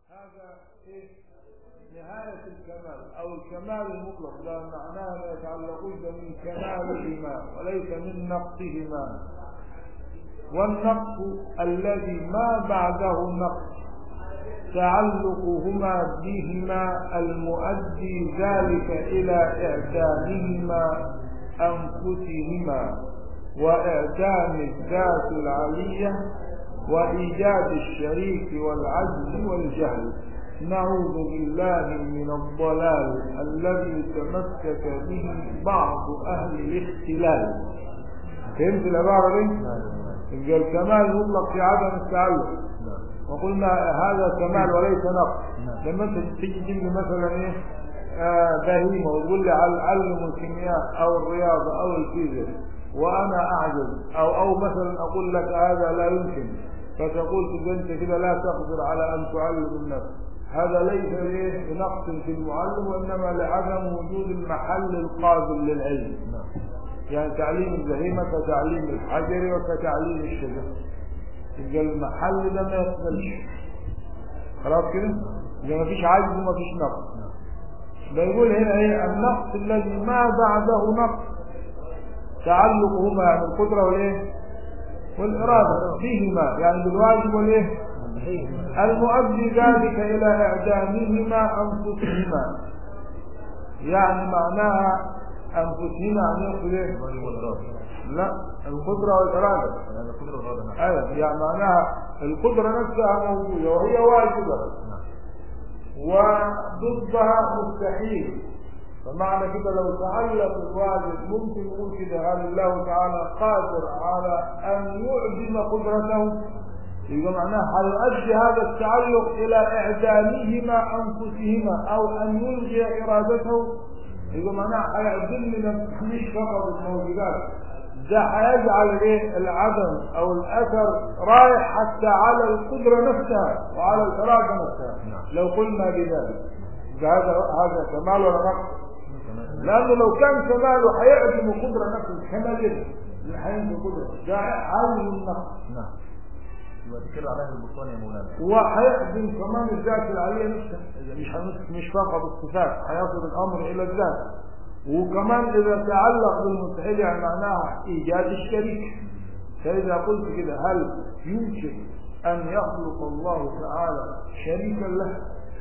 هذا إيه؟ نهاية الكمال أو الكمال المطلق، لا معناه لا يتعلقون من كمالهما وليس من نقصهما. والنقص الذي ما بعده نقص تعلقهما بهما المؤدي ذلك إلى إعدامهما أنفسهما وإعدام الذات العلية وإيجاد الشريك والعجز والجهل. نعوذ بالله من الضلال الذي تمسك به بعض أهل الاختلال. فهمت العبارة دي؟ يبقى الكمال المطلق في عدم التعلق، وقلنا هذا كمال وليس نقص. لما انت تيجي تجيب مثلا ايه بهيمه وتقول لي علم الكيمياء او الرياضه او الفيزياء وانا اعجز او مثلا اقول لك هذا لا يمكن، فتقول انت كده لا تقدر على ان تعلم النفس. هذا ليس بنقص في المعلم، وانما لعدم وجود المحل القابل للعلم. يعني تعليم البهيمه كتعليم الحجر وكتعليم الشجر، يبقى المحل ده ما يقبلش. خلاص كده؟ يبقى ما فيش عجز وما فيش نقص. بيقول هنا ايه؟ النقص الذي ما بعده نقص تعلقهما، يعني القدره والايه؟ والاراده بهما، يعني بالواجب والايه؟ المؤدي ذلك الى اعدامهما انفسهما. يعني معناها انفسهما يعني يقصد ايه؟ لا، القدره والاراده. ايوه، يعني معناها القدره نفسها موجوده وهي واجبه وضدها مستحيل. فمعنى كده لو تعلق الواجب ممكن نقول كده هل الله تعالى قادر على ان يعدم قدرته؟ يبقى معناها هيؤدي هذا التعلق الى اعدامهما انفسهما او ان يلغي ارادته. يبقى معناها هيعدم لنا مش فقط الموجودات، ده هيجعل ايه؟ العدم او الاثر رايح حتى على القدره نفسها وعلى الاراده نفسها. لو قلنا بذلك هذا كمال ولا نقص؟ لانه لو كان كماله هيعدم القدره نفسها كمال اللي هينزل القدره ده عالم النقص. نعم. وذكر عليها البطلان يا مولانا. وهيعدم كمان الذات العليه نفسها، مش فقط الصفات، هيصل الامر الى الذات. وكمان اذا تعلق بالمستحيل يعني معناها ايجاد الشريك. فاذا قلت كده هل يمكن ان يخلق الله تعالى شريكا له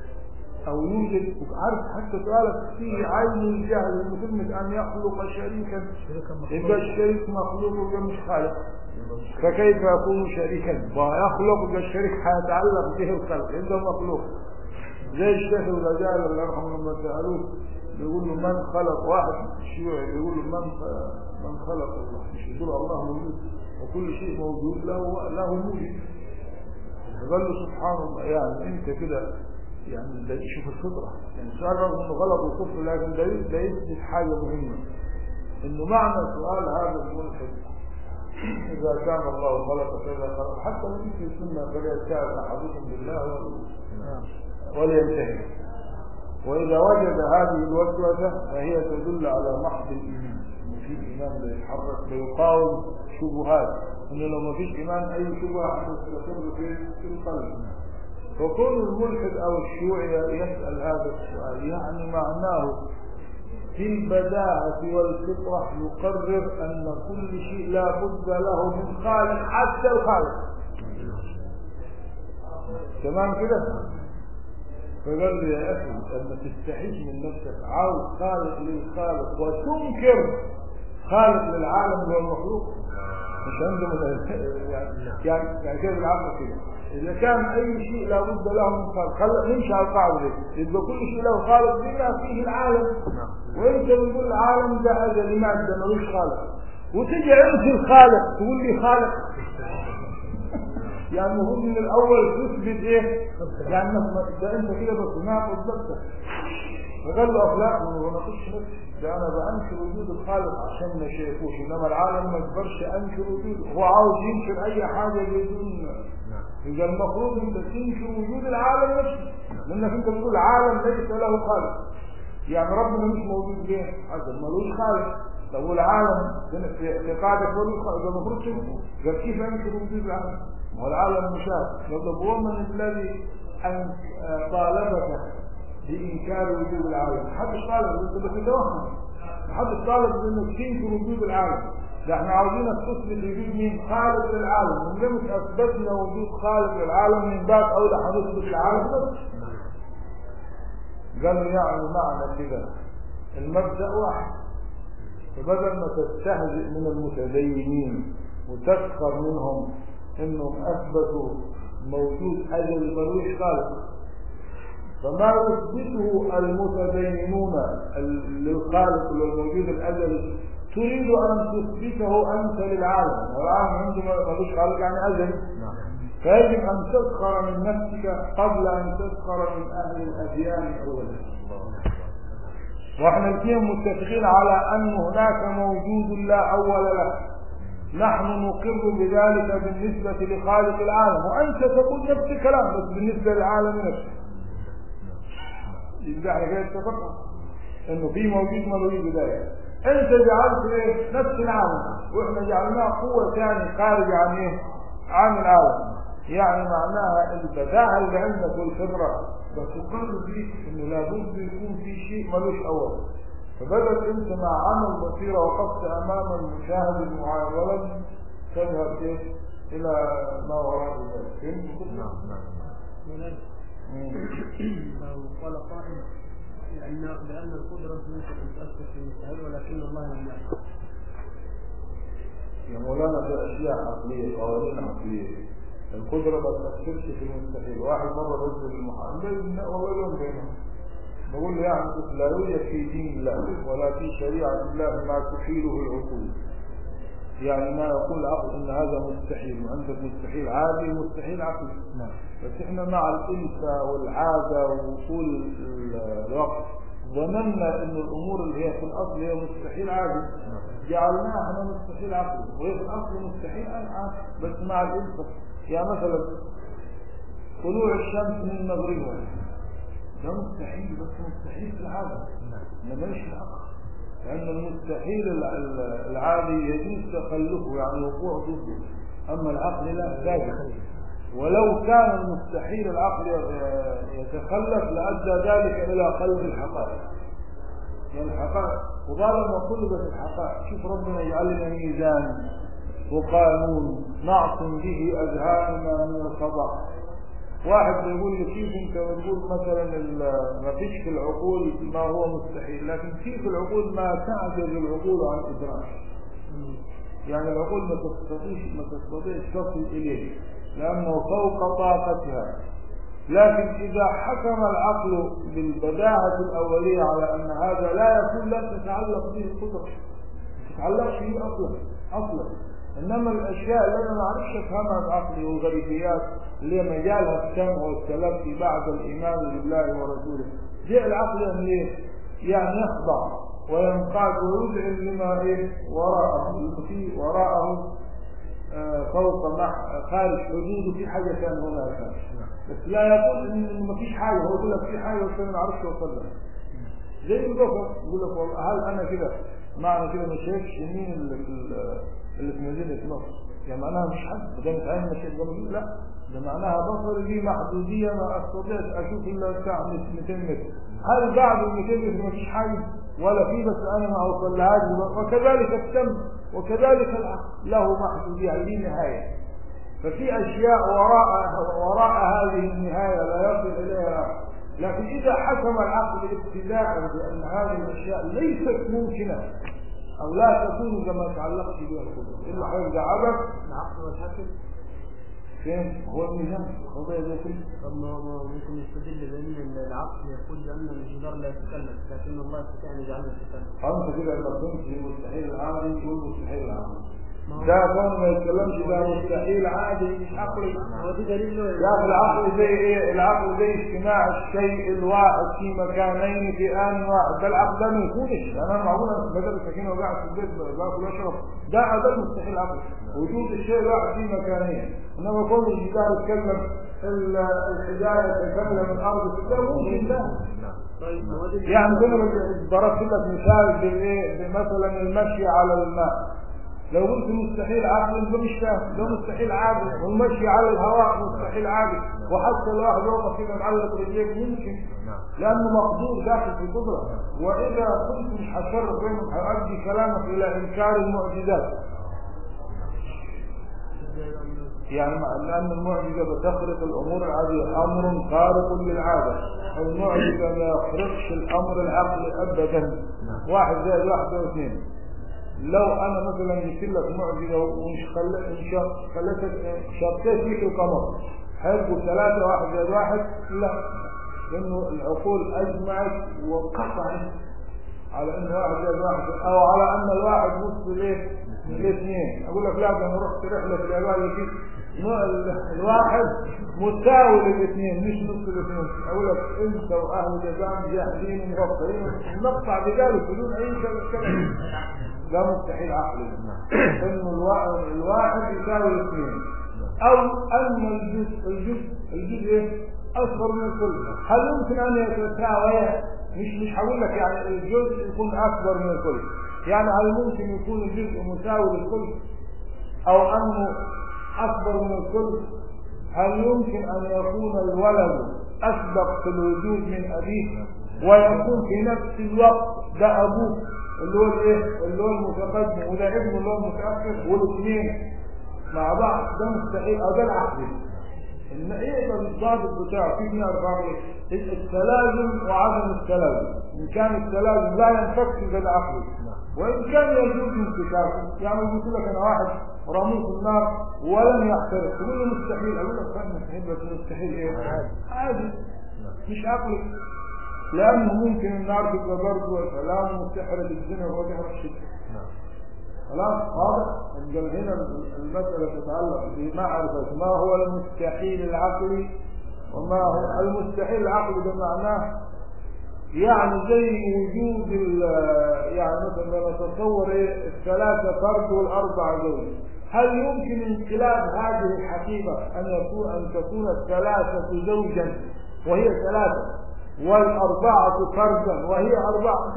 او يوجد؟ عارف حتى سؤالك فيه عين الجهل انه كلمه ان يخلق شريكا، يبقى الشريك مخلوق ولا مش خالق؟ فكيف يكون شريكا؟ ويخلق الشريك حيتعلق به الخلق، انه مخلوق. زي الشيخ الغزالي الله يرحمه لما سالوه بيقول له من خلق، واحد شيوعي بيقول له من خلق الله، مش يقول الله موجود وكل شيء موجود له موجود. فقال له سبحان الله، يعني انت كده يعني ده شوف الفطره، يعني السؤال رغم انه غلط وكفر لكن ده يثبت حاجه مهمه، انه معنى سؤال هذا الملحد اذا كان الله خلق كذا خلق، حتى من في السنه فليتعب احدكم بالله ولينتهي. وإذا وجد هذه الوسوسة فهي تدل على محض الإيمان، في إيمان لا يتحرك ويقاوم شبهات، إنه لو ما فيش إيمان أي شبهة تستقر في القلب. فكون الملحد أو الشيوعي يسأل هذا السؤال يعني معناه في البداهة والفطرة يقرر أن كل شيء لا بد له من خالق حتى الخالق. تمام كده؟ فقال لي يا أخي لما تستحيش من نفسك عاوز خالق للخالق وتنكر خالق للعالم اللي هو المخلوق، مش عندهم يعني كده بالعقل كده. إذا كان أي شيء لا بد له من خالق نمشي على القاعدة دي، يبقى كل شيء له خالق بما فيه العالم. وأنت بتقول العالم ده أجل مادة ملوش خالق، وتجي أنت الخالق تقول لي خالق. يعني هم من الاول تثبت ايه؟ يعني ده انت كده بس ناقض نفسك. فقال له لا ما بناقضش نفسي، ده انا بانكر وجود الخالق عشان ما شايفوش، انما العالم ما يقدرش انكر وجوده، هو عاوز ينكر اي حاجه بدون. اذا المفروض انت تنكر وجود العالم نفسه، لانك انت بتقول عالم ليس له خالق، يعني ربنا مش موجود ليه؟ عشان ملوش خالق. طب والعالم في قاعده ملوش خالق، ده المفروض تنكر. قال كيف انكر وجود العالم؟ والعالم مشاهد. طب ومن الذي أن طالبك بإنكار وجود العالم، محدش طالب، أنت بتتوهم، محدش طالب بأنك تنكر وجود العالم. ده احنا عاوزينك تثبت وجود مين؟ خالق للعالم. من لم أثبتنا وجود خالق للعالم من باب أولى هنثبت العالم بس. قالوا يعني معنى كده المبدأ واحد، فبدل ما تستهزئ من المتدينين وتسخر منهم انهم اثبتوا موجود اجل ملوش خالق، فما يثبته المتدينون للخالق والموجود الازلي تريد ان تثبته انت للعالم، والعالم عنده ملوش خالق يعني ازلي. فيجب ان تسخر من نفسك قبل ان تسخر من اهل الاديان اولا. واحنا الاثنين متفقين على ان هناك موجود لا اول له، نحن نقر بذلك بالنسبة لخالق العالم، وانت تقول نفس الكلام بس بالنسبة للعالم نفسه. يبقى احنا كده اتفقنا انه في موجود ملوش بداية. انت جعلت ايه؟ نفس العالم، واحنا جعلناه قوة ثانية خارجة عن ايه؟ عن العالم. يعني معناها البداهة اللي عندك والخبرة بتقرر بيك انه لابد يكون في شيء ملوش اول. فبدل انت مع عمل بصيرة وقفت امام المشاهد المعين ولم تذهب ايه الى ما وراء ذلك. فهمت؟ نعم. لو قال قائل لأن القدرة ليست متأثر في المستحيل ولكن الله لم يأثر. يا مولانا في اشياء عقلية، قوانين عقلية. القدرة ما تأثرش في المستحيل. واحد مرة رجل المحامل والله يوم بينهم بقول له يعني لا يوجد في دين الله ولا في شريعة الله ما تحيله العقول. يعني ما يقول العقل ان هذا مستحيل، وعندك مستحيل عادي ومستحيل عقلي. بس احنا مع الانسى والعادة ووصول الوقت ظننا ان الامور اللي هي في الاصل هي مستحيل عادي جعلناها احنا مستحيل عقلي، وهي في الاصل مستحيل عادي بس مع الانسى. يعني مثلا طلوع الشمس من مغربها ده مستحيل، بس مستحيل في العادة ما مالش العقل، لأن المستحيل العادي يجوز تخلفه يعني وقوع ضده، أما العقل لا ثابت. ولو كان المستحيل العقل يتخلف لأدى ذلك إلى قلب الحقائق. يعني الحقائق وطالما قلبت الحقائق شوف ربنا يجعل لنا ميزان وقانون نعصم به أذهاننا من الخطأ. واحد بيقول لي كيف انت بتقول مثلا ما فيش في العقول ما هو مستحيل، لكن في العقول ما تعجز العقول عن إدراك. يعني العقول ما تستطيع تصل إليه لأنه فوق طاقتها. لكن إذا حكم العقل بالبداهة الأولية على أن هذا لا يكون لا تتعلق به القدرة، ما تتعلقش به أصلا. إنما الأشياء اللي أنا ما أعرفش أفهمها بعقلي والغريبيات اللي مجالها السمع والتلقي بعد الإيمان بالله ورسوله، جاء العقل يعني يخضع وينقاد ويذعن لما وراءه فوق خارج حدوده في حاجة كان هناك. بس لا يقول إن ما فيش حاجة، هو يقول لك في حاجة بس أنا ما أعرفش أوصلها. زي البكر يقول لك والله هل أنا كده معنى كده ما شايفش مين اللي في مدينة مصر؟ يعني معناها مش حد ده متعين ما شايف جنبي؟ لا، ده معناها بصري لي محدودية ما أستطيع أشوف إلا بتاع 200 متر. هل بعد 200 متر ما فيش حاجة ولا في بس أنا ما أوصلهاش؟ وكذلك السمع وكذلك العقل له محدودية له نهاية. ففي أشياء وراء هذه النهاية لا يصل إليها. لكن إذا حكم العقل ابتداء بأن هذه الأشياء ليست ممكنة أو لا تكون كما تعلقت بها القدرة إلا حيرجع عبث. العقل والحكم فين هو الميزان القضية دي كله؟ طب ما ممكن يستدل بأن العقل يقول بأن الجدار لا يتكلم لكن الله يستطيع أن يجعله يتكلم. أنت كده لما كنت المستحيل العادي تقول مستحيل العادي. ده كون ما يتكلمش ده مستحيل عادي مش عقلي. هو دي دليل له. لا العقل زي ايه؟ العقل زي اجتماع الشيء الواحد في مكانين في آن واحد. ده العقل ده ما يكونش. انا معقول بدل سكينه وقاعد في البيت باكل واشرب ده مستحيل عقل. وجود الشيء الواحد في مكانين. انما كون الجدار يتكلم الحجاره تتكلم الارض ده ممكن ده. يعني كنا ضربت لك مثال بالايه؟ بمثلا المشي على الماء. لو قلت مستحيل عقل انت مش فاهم، لو مستحيل عاقل والمشي على الهواء مستحيل عاقل، وحتى الواحد يوقف كده معلق رجليك يمكن لانه مقدور داخل في القدره. واذا كنت مش هتفرق بينهم هيؤدي كلامك الى انكار المعجزات. يعني لان المعجزه بتخرق الامور العاديه، امر خارق للعاده، المعجزه ما يخرقش الامر العقلي ابدا. 1 زائد 1 يساوي 2. لو انا مثلا جبت لك معجزه ومش خليتك شرطيت فيك القمر، هيبقوا 3 1 زائد 1؟ لا، لانه العقول اجمعت وقطعت على ان 1 زائد 1 او على ان الواحد نص الاثنين. اقول لك لا، ده انا رحت رحله في اليابان لقيت الواحد مساوي للاثنين مش نص الاثنين. اقول لك انت واهل اليابان جاهزين ومغفرين نقطع بذلك بدون اي كلام. لا، مستحيل عقلي انه الواحد يساوي الاثنين، او ان الجزء اصغر من الكل. هل يمكن ان يتساوي؟ مش هقول لك يعني الجزء يكون اكبر من الكل، يعني هل ممكن يكون الجزء مساوي للكل او انه اكبر من الكل؟ هل يمكن ان يكون الولد اسبق في الوجود من ابيه ويكون في نفس الوقت ده ابوه اللي هو الايه اللي هو المتقدم وده ابنه اللي هو المتاخر والاثنين مع بعض؟ ده مستحيل. او ده العقل ان يقدر الضابط بتاعه في 2 التلازم وعدم التلازم. ان كان التلازم لا ينفك ده العقل، وان كان يجوز انفكاكه. يعني قلت لك انا واحد رموه في النار ولم يحترق، تقول له مستحيل، اقول لك فاهم مستحيل، بس مستحيل ايه؟ عادي مش عقلي، لانه ممكن النار تبقى برد وسلام وتحرق الدنيا وهو تحرق الشتاء. خلاص واضح؟ هنا المسألة تتعلق بمعرفة ما هو المستحيل العقلي وما هو المستحيل العقلي. ده معناه يعني زي وجود يعني مثلا نتصور ايه 3 فرد و4 زوج. هل يمكن انقلاب هذه الحقيقة ان تكون 3 زوجا وهي 3 و4 فردا وهي 4؟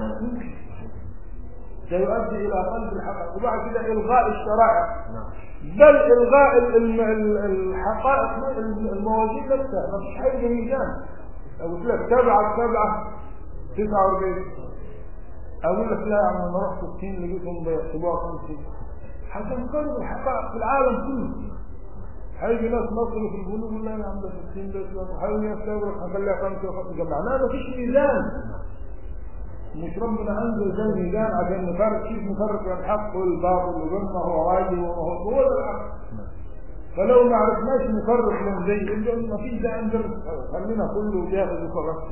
سيؤدي الى قلب الحقائق وبعد كده الغاء الشرائع، بل الغاء الحقائق الموازين نفسها. ما فيش حاجه ميزان. قلت لك 7 49، اقول لك لا يا عم انا رحت الصين لقيتهم بيحسبوها 50. هتنقلب الحقائق في العالم كله. هيجي ناس مصر في البنوك يقول لنا عم ده 60 بس، وحاول يستورد هنخليها 5 جمعناها. ما فيش ميزان. مش ربنا انزل زي ميزان عشان نفرق كيف نفرق بين الحق والباطل وبين ما هو واجب وما هو ده الحق. فلو ما عرفناش نفرق بين زي اللي ما فيش ده انزل خلينا كله ياخذ وخلاص.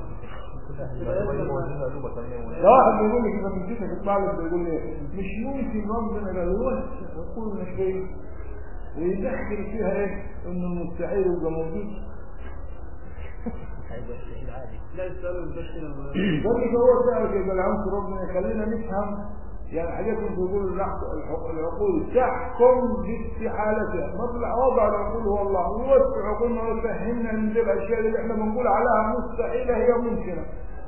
ده واحد بيقول لي كده من جيتك الطالب بيقول لي مش ممكن ربنا ده يوسع ويقول لنا شيء ويدخل فيها ايه انه المستحيل يبقى موجود. لا يسألوا المدخل ذلك هو سأل كده العنصر ربنا يخلينا نفهم يعني حاجات بيقولوا العقول تحكم باستحالتها. مطلع وضع العقول هو الله ويوسع عقولنا ويفهمنا ان دي الاشياء اللي احنا بنقول عليها مستحيله هي ممكنه.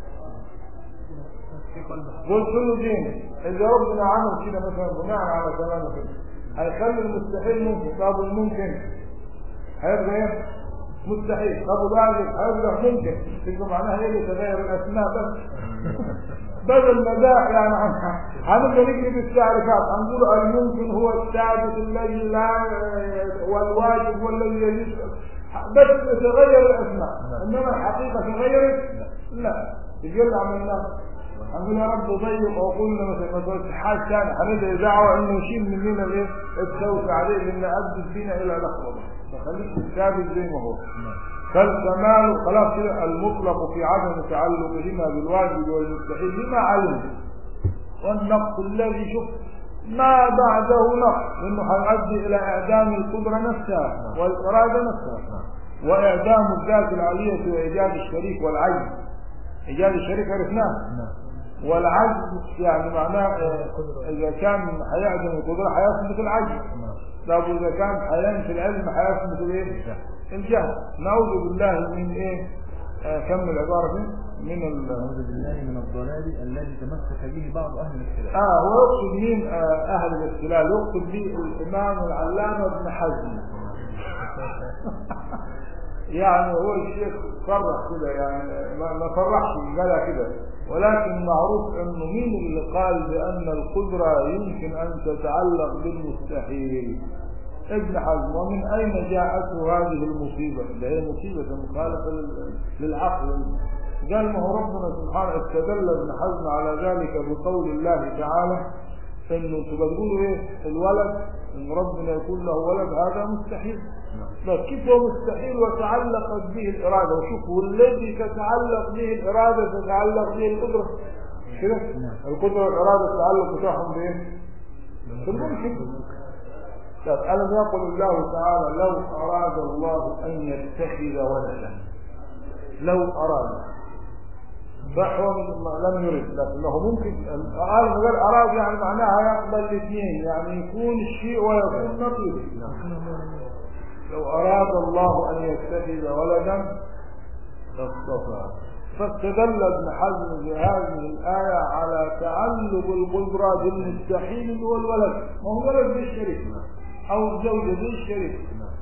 قلت له دين اذا ربنا عمل كده مثلا بناء على كلامه كده هيخلي المستحيل ممكن. طب الممكن هيبقى ايه؟ مستحيل. طب بعد هيبقى ممكن تبقى معناها ايه؟ تغير الاسماء بس بدل مداح. يعني هنبدا نجري بالتعريفات هنقول الممكن هو الثابت الذي لا والواجب والذي يجوز بس تغير الاسماء، انما الحقيقه تغيرت لا يجي عملناه. هنقول يا رب ضيق وقلنا مثلا حاجه ثانيه هندعي دعوه انه يشيل مننا الايه التوسع عليه لان ادت بينا الى لخبطه. فخليك ثابت زي ما هو. فالكمال خلاص كده المطلق في عدم تعلقهما بالواجب والمستحيل بما علم، والنقص الذي شوف ما بعده نقص لانه هيؤدي الى اعدام القدره نفسها والاراده نفسها واعدام الذات العاليه وايجاد الشريك والعجز. ايجاد الشريك عرفناه والعجز يعني معناه اذا كان هيعدم القدره هيثبت العجز. طب اذا كان حيان في العلم هيثبت الايه؟ الجهل. نعوذ بالله من ايه؟ كم العبارة من أعوذ بالله من الضلال الذي تمسك به بعض أهل الاختلاف. هو يقصد مين أهل الاختلاف؟ يقصد به الإمام العلامة ابن حزم. يعني هو الشيخ صرح كده، يعني ما صرحش قالها كده، ولكن معروف انه مين اللي قال بان القدرة يمكن ان تتعلق بالمستحيل؟ ابن حزم. ومن اين جاءته هذه المصيبة؟ ده هي مصيبة مخالفة للعقل. قال ما هو ربنا سبحانه استدل ابن حزم على ذلك بقول الله تعالى انه انتوا بتقولوا ايه؟ الولد ان ربنا يكون له ولد هذا مستحيل. كيف هو مستحيل وتعلقت به الإرادة؟ وشوفوا الذي تتعلق به الإرادة تتعلق به القدرة كده. القدرة والإرادة تتعلق بتاعهم بإيه؟ بالممكن. طب ألم يقل الله تعالى لو أراد الله أن يتخذ ولدا، لو أراد، فهو لم يرد، لكنه ممكن. قال أراد يعني معناها يقبل الاثنين، يعني يكون الشيء ويكون نقيض. لو أراد الله أن يتخذ ولدا لاصطفى. فاستدل ابن حزم بهذه الآية على تعلق القدرة بالمستحيل هو الولد، ما هو ولد بالشريك أو الزوجة بالشريك.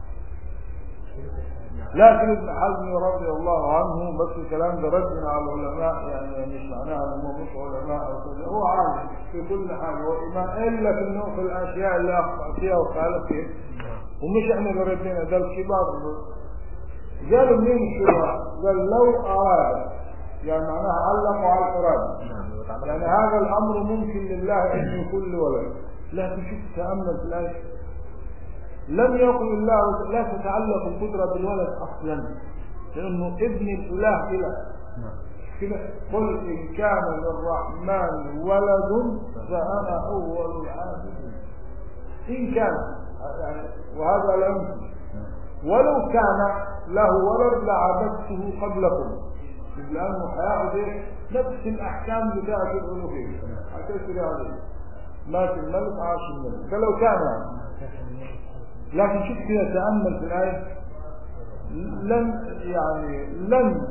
لكن ابن حزم رضي الله عنه، بس الكلام ده ردنا على العلماء، يعني مش معناها انه مش علماء او كذا، هو عالم في كل حاجه وإمام، الا في النوع في الاشياء اللي اخطا فيها وخالف فيها. ومش احنا اللي ردينا، ده الكبار قالوا منين الكبار؟ قال لو اراد، يعني معناها علقوا على الإرادة، يعني هذا الامر ممكن لله ان يكون له ولد. لكن شوف تامل في الايه، لم يقل الله لا تتعلق القدرة بالولد اصلا، لانه ابن الاله اله كده. قل ان كان للرحمن ولد فانا اول العابدين. ان كان يعني، وهذا لا يمكن. ولو كان له ولد لعبدته قبلكم، لانه حياة نفس الاحكام بتاعت الالوهيه هتسري عليه. مات الملك عاش الملك، فلو كان يعني. لكن شوف كده تأمل في الآية، لم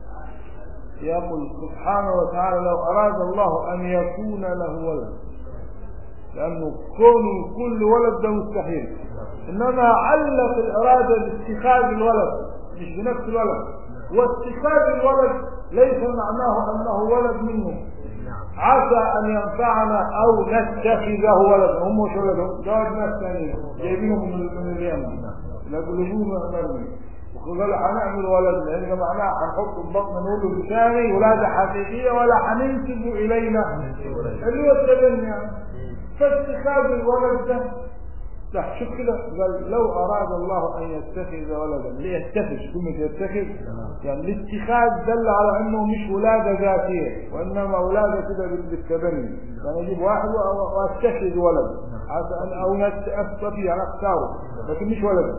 يقل سبحانه وتعالى لو أراد الله أن يكون له ولد، لأنه كون كل ولد ده مستحيل. إنما علق الإرادة باتخاذ الولد مش بنفس الولد، واتخاذ الولد ليس معناه أنه ولد منه. عسى أن ينفعنا أو نتخذه ولدا. هم مش ولدهم، ده ناس ثانيين جايبينهم من اليمن، يقولون مرمي وقالوا هنعمل ولد، لأن معناه هنحط البطن نقول له بثاني ولادة حقيقية ولا هننسب إلينا اللي هو التبني يعني. فاتخاذ الولد ده لا، شوف كده قال لو أراد الله أن يتخذ ولدا، ليتخذ كلمة يتخذ يعني الاتخاذ دل على أنه مش ولادة ذاتية، وإنما ولادة كده بالتبني، يعني أجيب واحد وأتخذ ولد أو أستطيع أن أختاره، لكن مش ولد.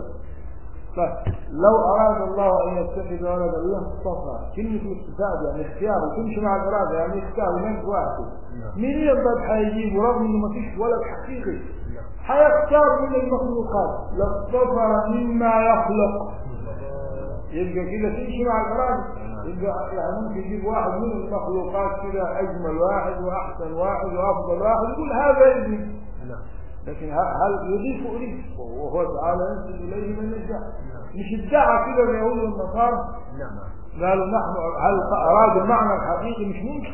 فلو أراد الله أن يتخذ ولدا لاصطفى، كلمة الاستفاد يعني اختيار، وتمشي مع الإرادة يعني اختار من واحد. مين يقدر حيجيب رغم إنه ما فيش ولد حقيقي؟ حيختار من المخلوقات لاصطفى مما يخلق. يبقى كده تمشي مع الإرادة، يبقى يعني ممكن يجيب واحد من المخلوقات كده أجمل واحد وأحسن واحد وأفضل واحد يقول هذا ابني، لكن هل يضيف إليه؟ وهو تعالى ينسب إليه من يشاء. مش ادعى كده اليهود والنصارى قالوا نحن، هل أرادوا المعنى الحقيقي؟ مش ممكن.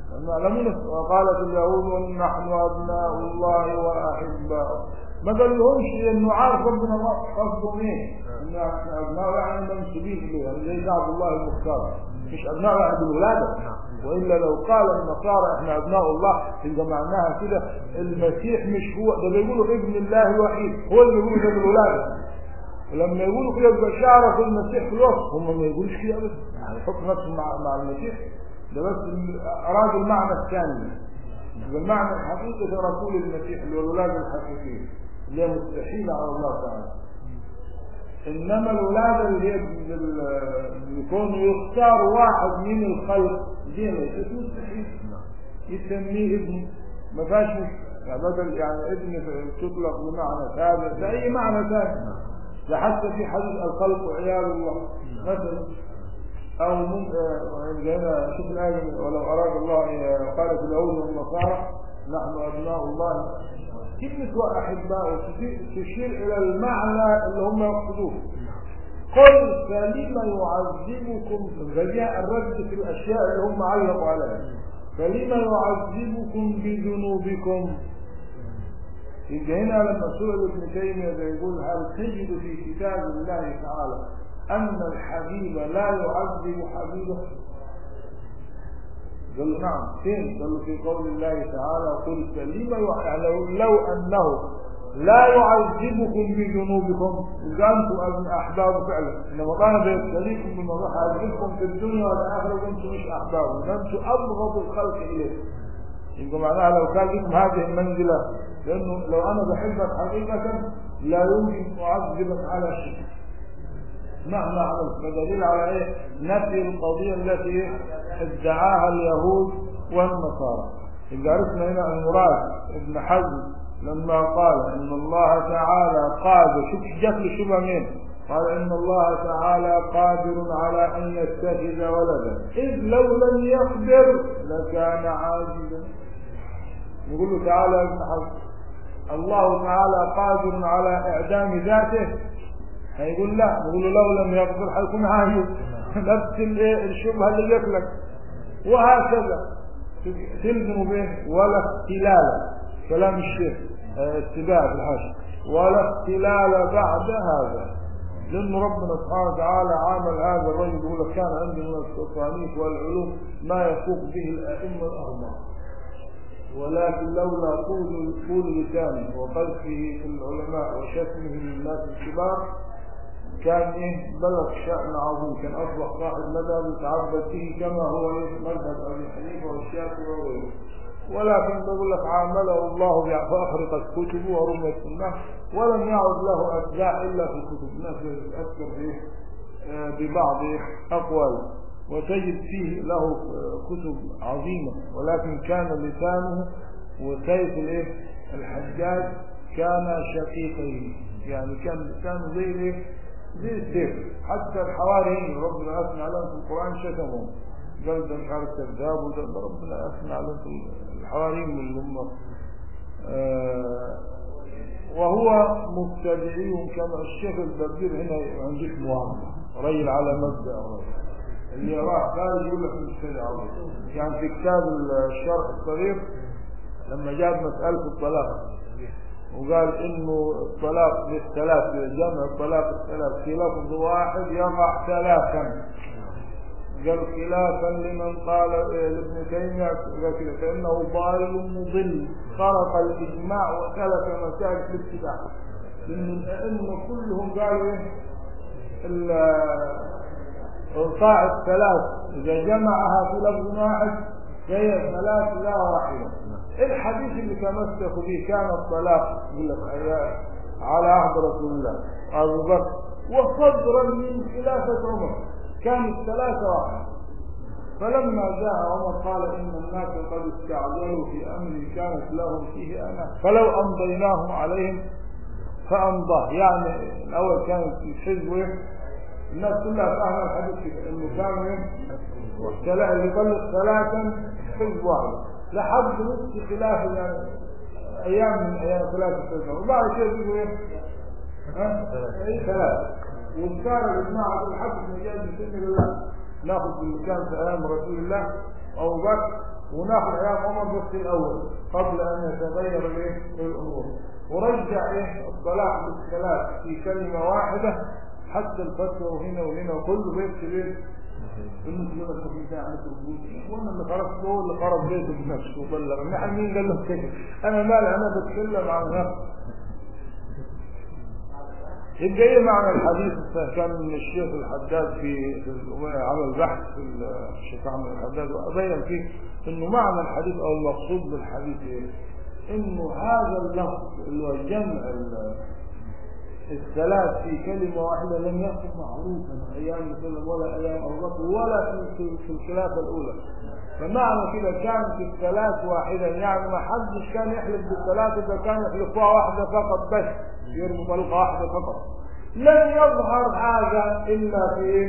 وقالت اليهود نحن أبناء الله وأحباؤه. ما قال لهمش انه عارف ربنا قصده ايه، ان ابناء يعني منسوبين له، يعني زي عبد الله المختار مش ابناء يعني بالولاده. والا لو قال النصارى احنا ابناء الله يبقى معناها كده المسيح مش هو ده، بيقولوا ابن الله الوحيد، هو اللي بيقولوا ده بالولاده. ولما يقولوا كده يبقى شعره في المسيح في الوصف، هم ما يقولوش كده ابدا، يعني يحط نفسه مع المسيح ده، بس اراد المعنى الثاني، المعنى الحقيقي لرسول المسيح اللي هو الولاده الحقيقيه اللي هي مستحيله على الله تعالى. انما الولاده اللي هي بيكون يختار واحد من الخلق دي ليست مستحيل، يسميه ابن ما فيهاش يعني بدل يعني ابن تطلق بمعنى ثابت باي معنى ثاني. ده حتى في حديث الخلق عيال الله مثلا، أو هنا شوف الآية ولو أراد الله قالت اليهود والنصارى نحن أبناء الله. كلمة وأحباء تشير إلى المعنى اللي هم يقصدوه. قل فلما يعذبكم فجاء الرد في الأشياء اللي هم علقوا عليها. فلما يعذبكم بذنوبكم. يبقى هنا لما سئل ابن تيمية يقول هل تجد في كتاب الله تعالى أن الحبيب لا يعذب حبيبه؟ قال له نعم. فين؟ قال له في قول الله تعالى قل فلما لو أنه لا يعذبكم بذنوبكم إذا أنتم أحباب فعلا، إنما كان بيبتليكم بما راح يعذبكم في الدنيا والآخرة وأنتم مش أحباب وأنتم أبغض الخلق إليه. يبقى معناها لو كان لكم هذه المنزلة، لأنه لو أنا بحبك حقيقة لا يمكن أعذبك على شيء مهما عملت. فدليل على إيه؟ نفي القضية التي ادعاها اليهود والنصارى. يبقى عرفنا هنا المراد ابن حزم لما قال إن الله تعالى قادر. شوف جات له شبهة مين؟ قال إن الله تعالى قادر على أن يتخذ ولدا إذ لو لم يقدر لكان عاجزا. يقول له تعالى يا ابن حزم الله تعالى قادر على إعدام ذاته؟ هيقول لا. يقول له لو لم يقدر حيكون عاجز. نفس الشبهة اللي جات لك. وهكذا تلزم به ولا اختلال. كلام الشيخ اتباع في الحاشية ولا اختلال بعد هذا، لأن ربنا سبحانه وتعالى عامل هذا الرجل يقول لك كان عنده من التصانيف والعلوم ما يفوق به الأئمة الأربعة، ولكن لولا طول لسانه وقذفه في العلماء وشتمه للناس الكبار كان بلغ شأن عظيم، كان أصبح صاحب مذهب يتعبد به كما هو مذهب أبي حنيفة والشافعي وغيره. ولكن بقول لك عامله الله فأخرقت كتبه ورميت في النار ولم يعد له أتباع إلا في كتب الناس يتأثر ببعض أقواله، وتجد فيه له كتب عظيمة، ولكن كان لسانه وسيف الحجاج كان شقيقين، يعني كان لسانه زي السيف. حتى الحواريين ربنا أثنى عليهم في القرآن شتمهم، قال ده مش عارف كذاب، وده ربنا أثنى عليهم في الحواريين اللي هم وهو مبتدعيهم كما الشيخ البدير هنا عندك معاملة رجل على مبدأ اللي راح خارج يقول لك مبتدع. يعني في كتاب الشرح الصغير لما جاب مسألة الطلاق وقال انه الطلاق للثلاث جمع الطلاق الثلاث في لفظ واحد يقع ثلاثا، قال خلافا لمن قال لابن تيمية فإنه ضال مضل خرق الإجماع وسلك مسالك الابتداع، لأنه كلهم قالوا القاع الثلاث إذا جمعها في لفظ واحد فهي ثلاث لا واحدة. الحديث اللي تمسك به كان الطلاق على عهد رسول الله أبو بكر وصدرا من خلافة عمر كانت ثلاثة واحد. فلما جاء عمر قال إن الناس قد استعجلوا في أمر كانت لهم فيه أنا فلو أمضيناه عليهم فأمضاه. يعني الأول كانت الحزب الناس كلها فاهمة الحديث إنه كان اللي يطلق ثلاثا حزب واحد لحد نصف خلاف يعني أيام من أيام ثلاثة سنين، وبعد كده يقولوا ثلاثة وذكر الإجماع الحق مجال بسنة الله ناخذ اللي كان في أيام رسول الله أبو بكر وناخذ أيام عمر بس الأول قبل أن يتغير الأمور، ورجع الطلاق بالثلاث في كلمة واحدة حتى الفتوى وهنا وهنا وكله بيت كبير بالنسبة للخفيفة عن التربوز. وانا اللي خرجت له اللي خرج بيته بنفسه وبلغ نحن مين قال له كده؟ انا مالي، انا بتكلم عن نفسي. يبقى ايه معنى الحديث؟ كان الشيخ الحداد في عمل بحث في الشيخ عمل الحداد وأبين فيه انه معنى الحديث او المقصود بالحديث ايه؟ انه هذا اللفظ اللي هو جمع الثلاث في كلمة واحدة لم يكن معروفا أيام وسلم ولا أيام أبو بكر ولا في الخلافة الأولى. فمعنى كده كانت الثلاث واحدا، يعني ما حدش كان يحلف بالثلاث، إذا كان يحلفها واحدة فقط بس يرموا طلقة واحدة فقط. لم يظهر هذا إلا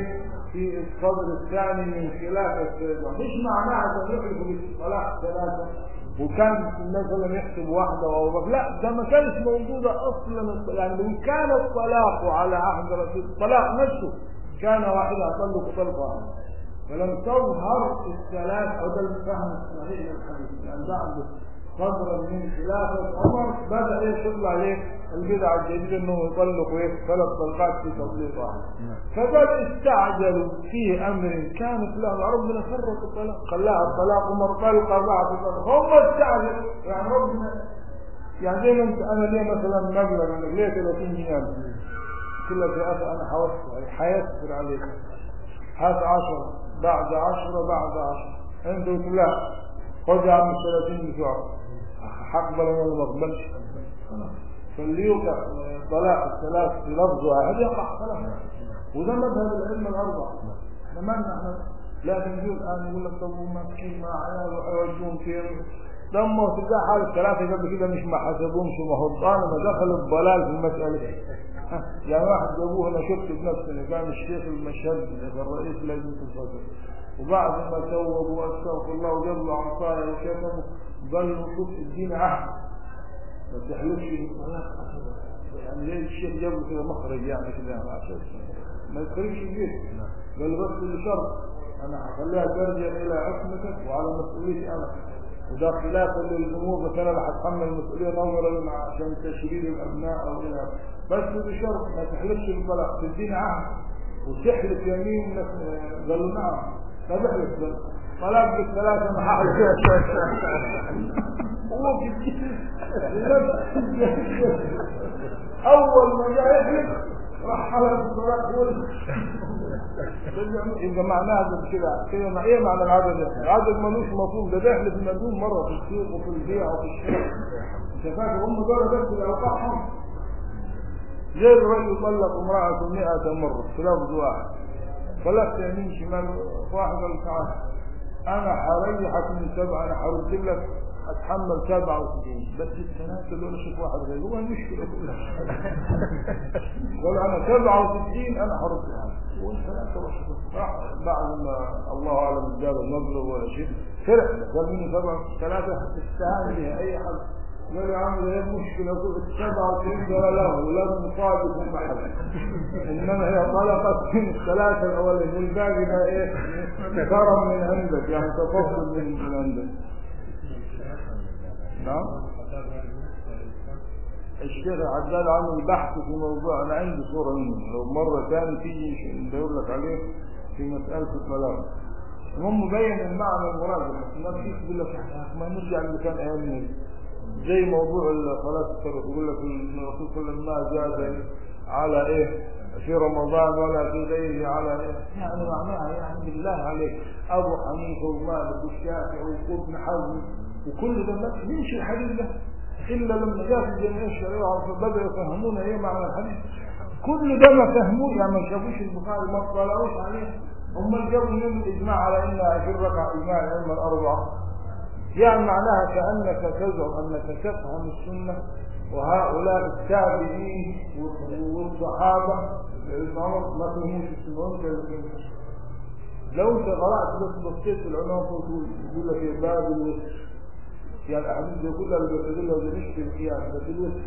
في الصدر الثاني من خلافة سيدنا. مش معناها أن يحلفوا بالطلاق ثلاثة وكان مثلا يحسب واحدة أو لا، ده ما كانش موجودة أصلا. يعني لو كان الطلاق على عهد رسول الطلاق نفسه كان واحد يطلق طلقة واحدة، فلم تظهر الثلاث. أو ده الفهم الصحيح للحديث، يعني بعد صدرا من خلافة عمر بدأ يشغل عليه البدعة الجديدة انه يطلق ثلاث طلقات في تطليق واحد. فقد استعجلوا في امر كانت له ربنا فرق الطلاق، خلاها الطلاق عمر طلقة بعد طلق، هم استعجلوا. يعني ربنا يعني زي ما انت انا ليه مثلا مبلغ انك ليه 30 جنيه قلت لك يا اخي انا حيسر عليك، هات 10 بعد 10 بعد 10، انت قلت لا خذ يا عم 30 بتوعك، هقبل ولا ما اقبلش؟ فاللي يوقع طلاق الثلاث في لفظ واحد يقع خلاص. وده مذهب العلم الاربعه. لما احنا لكن نجي الان يقول لك طب مسكين مع عيال ويوجهون فين؟ لما تلقى حال الثلاثه قبل كده مش ما حسبهمش وما هو طالما دخل الضلال في المساله. يعني واحد جابوه انا شفت بنفسي كان الشيخ المشهد الرئيس لجنه الفتوى، وبعد ما توبوا واستغفر الله وجابوا عصايه وشتموا قال له شوف الدين عهد ما تحلفش بالطلاق. يعني زي الشيخ جابوا كده مخرج يعني كده عشان ما يخرجش البيت. قال بس بشرط انا هخليها ترجع الى عصمتك وعلى مسؤوليتي انا، وده خلافا للامور مثلا اللي هتحمل المسؤوليه نظرا عشان تشريد الابناء او الى، بس بشرط ما تحلفش بالطلاق، تديني عهد وتحلف يمين انك. قالوا نعم. طب احلف طلاق بالثلاثه ما هحلف اول ما جاء يحلف راح حلف الطلاق. يبقى معناها كده مع ايه معنى العدد؟ العدد ملوش مفهوم، ده بيحلف المندوب مره في السوق وفي البيع وفي الشراء. انت فاكر هم دول بس اللي اوقعهم؟ ليه الرجل يطلق امرأة 100 مرة في لفظ واحد؟ فلست يمين شمال واحد قال تعالى انا هريحك من 7، انا هرد لك اتحمل 67 بس الثلاثه دول شوف واحد غير هو المشكله كلها. قال انا 67 انا هردها والثلاثه راح بعد ما الله اعلم اداله المبلغ ولا شيء فرح قال مني 3 تستهان بها اي حد. قال يا عم هي المشكله كل 67 دول له ولازم نصادف المحل، انما هي طلقت من الثلاثه الاولين والباقي ده ايه كرم من عندك، يعني تفضل من عندك. نعم. الشيخ عدال عمل بحث في موضوع انا عندي صوره منه لو مره ثانيه تيجي ندور لك عليه في مساله الطلاق. المهم مبين المعنى المراد، الناس يقول لك ما نرجع اللي كان ايامنا زي موضوع خلاص يقول لك الرسول صلى الله عليه وسلم زاد على ايه في رمضان ولا في غيره على ايه، يعني معناها يعني بالله عليك ابو حنيفه ومالك والشافعي وابن حزم وكل ده ما يمشي الحديث ده الا لما جاء في الجمعيه الشرعيه بدأوا يفهمون ايه معنى الحديث. كل ده ما فهموه، يعني ما شافوش البخاري ما اطلعوش عليه، هم جابوا من الاجماع على انها في الركعه اجماع الائمه الاربعه. يعني معناها كأنك تزعم أنك تفهم السنة وهؤلاء التابعين والصحابة ما فهموش السنة. لو انت قرأت بس بصيت في العنوان يقول لك باب الوسط، يعني الأحاديث دي كلها اللي بتدل ولا مش في القياس بس الوسط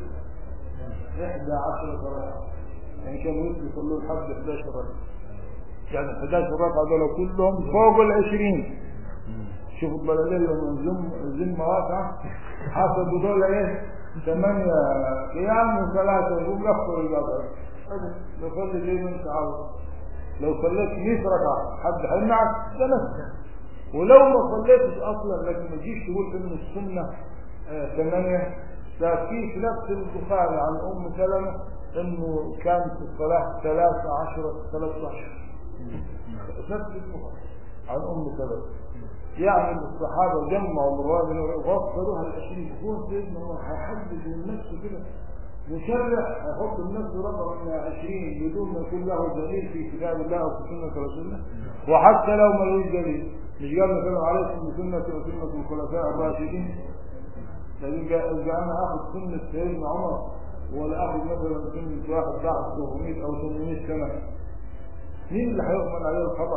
11 ركعة، يعني كانوا يصلوا لحد 11 ركعة، يعني 11 ركعة دول كلهم فوق 20. شوفوا البلدين لما الزم واسعة حسبوا دول ايه 8 قيام و3 يقوم يخطر الباب. نصلي زي ما انت عاوز، لو صليت 100 ركعة حد هيمنعك ده نفسك، ولو ما صليتش اصلا لكن ما تجيش تقول ان السنة 8. ده في نفس البخاري عن ام سلمة انه كان في الصلاة 13 نفس البخاري عن ام سلمة، يعني الصحابة جمعوا الروابط وغفروها 20. هو سيدنا الله هيحدد من نفسه كده مشرع هيحط النفس رقم 20 بدون ما يكون له دليل في كتاب الله او في سنة رسول الله، وحتى لو ما له دليل مش قال مثلا عليكم بسنة وسنة الخلفاء الراشدين، لكن جعلنا اخذ سنة سيدنا عمر ولا اخذ مثلا سنة واحد بعد 700 او 800 سنة. مين اللي هيؤمن عليه الخبر؟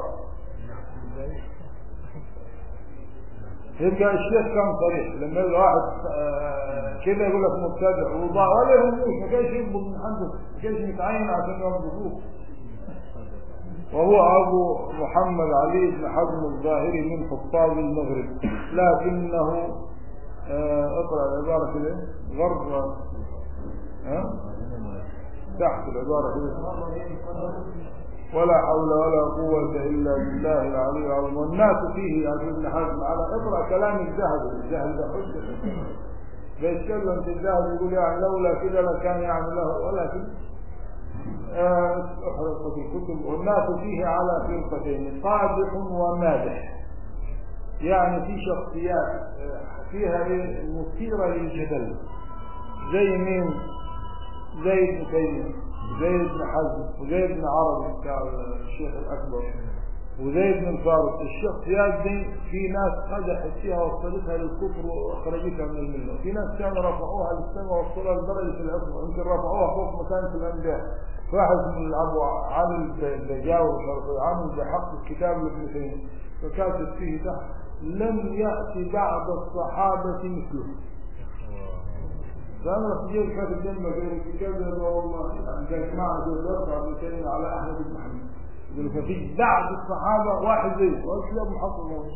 يبقى الشيخ كان صريح لما يبقى واحد كده يقول لك مبتدع وضاع ولا يهموش، ما كانش يقبض من عنده، ما كانش متعين عشان يوظفوه. وهو أبو محمد علي بن حزم الظاهري من حفاظ المغرب، لكنه اقرأ العبارة كده غرب تحت العبارة كده ولا حول ولا قوة إلا بالله العلي العظيم. والناس فيه يا ابن حزم على اقرأ كلام الذهبي ده حجة بيتكلم في الذهبي يقول يعني لولا كده لكان يعني له، ولكن احرق في الكتب. والناس فيه على فرقتين قادح ومادح، يعني في شخصيات فيها مثيرة للجدل زي مين؟ زي ابن تيمية، زي ابن حزم، وزي ابن عربي بتاع الشيخ الأكبر، وزي ابن الفارس. الشخصيات دي في ناس قدحت فيها وصلتها للكفر وأخرجتها من الملة، في ناس كانوا رفعوها للسماء ووصلوها لدرجة العصمة، يمكن رفعوها فوق مكانة الأنبياء. واحد من أبو عامل الدجاوي عامل بحق الكتاب لابن تيمية فكاتب فيه تحت لم يأتي بعد الصحابة مثله. فأنا رفضيت كاتب جنبه غير الكتاب ده والله يعني كان معه في الدرس ابن تيمية على أحمد بن محمد يقول ففي بعد الصحابة واحد زيه والكتاب محطم موت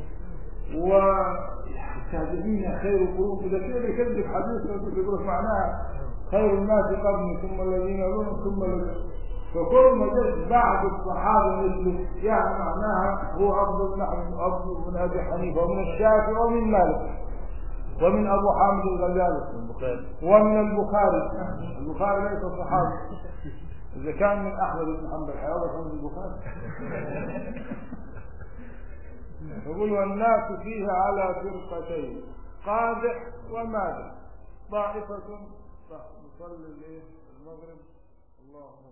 وتهدئين خير القلوب. إذا كده يكذب حديث يقول معناها خير الناس قرني ثم الذين يلونهم ثم الذين، فكل ما جاء بعد الصحابة مثله يعني معناها هو أفضل نحن أفضل من أبي حنيفة ومن الشافعي ومن مالك ومن أبو حامد الغزالي ومن البخاري. البخاري ليس صحابي، إذا كان من أحمد بن حنبل حيوضح من البخاري. يقول والناس فيها على فرقتين قادح ومادح، طائفة نصلي المغرب. اللهم